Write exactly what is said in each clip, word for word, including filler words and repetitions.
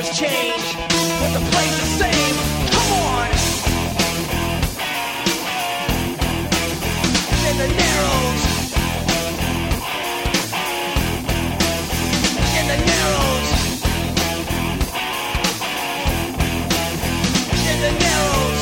actors change, but the play's the same. Come on. In the narrows. In the narrows. In the narrows.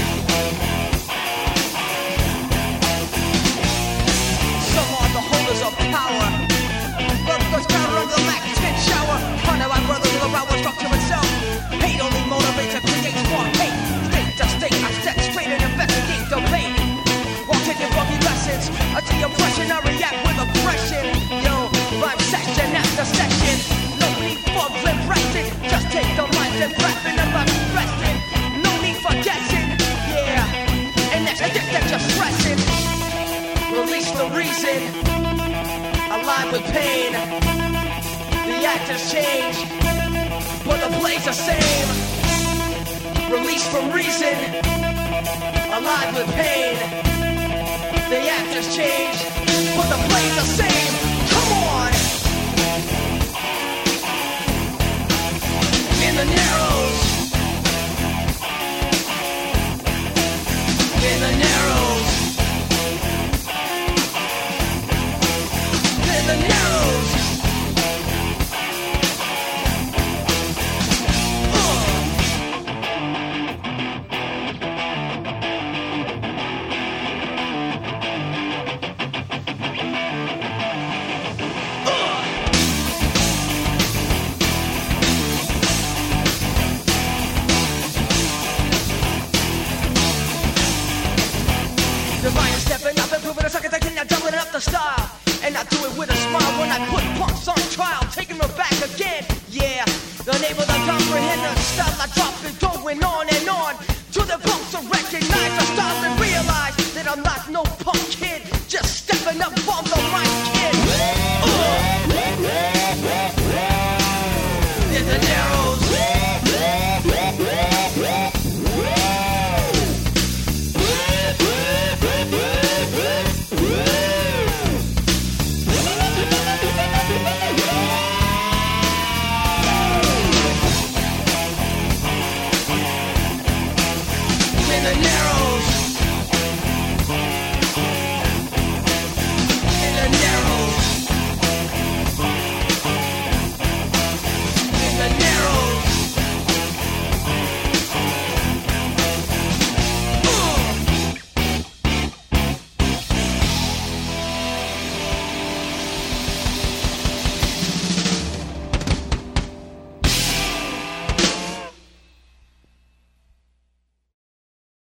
Some are the holders of power. Workers counter of the lactic shower. Wonder why brothers of the power structure itself. Hate only motivates and creates more hate. State to state, I step straight and investigate the pain. While taking buggy lessons, I the oppression, I react with aggression. Yo, rhyme section after section. No need for grim resting. Just take the lines and rap it and I'm resting. No need for guessing. Yeah, and next I get that you're stressing. Release the reason. Alive with pain. The actors change, but the play's the same. Release from reason. Alive with pain. The actors change, but the play's the same. Come on.